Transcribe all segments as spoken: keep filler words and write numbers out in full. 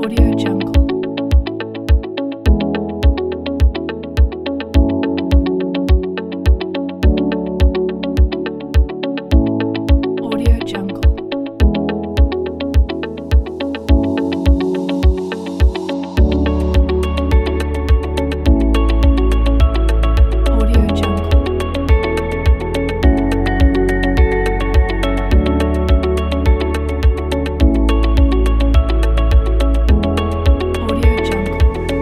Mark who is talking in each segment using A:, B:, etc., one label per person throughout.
A: Audio Jungle. Audio Jungle. Audio Jungle. Audio Jungle.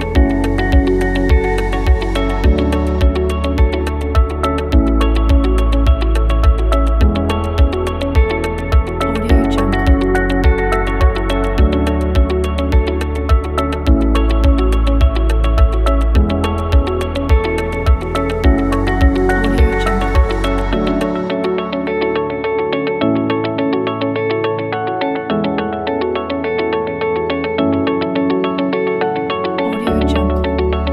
A: Audio Jungle. Audio Jungle. Audio Jungle.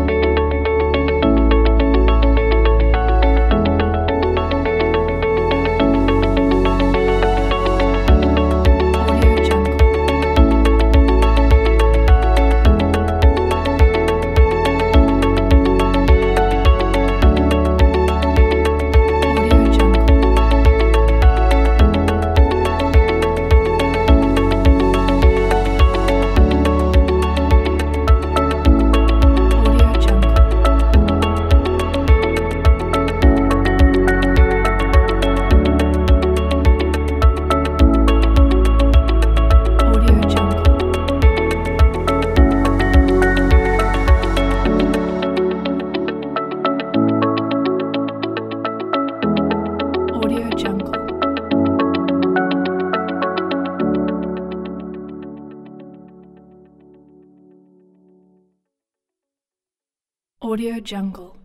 A: Audio Jungle. Audio Jungle. Audio Jungle. Audio Jungle. Audio Jungle. Audio Jungle.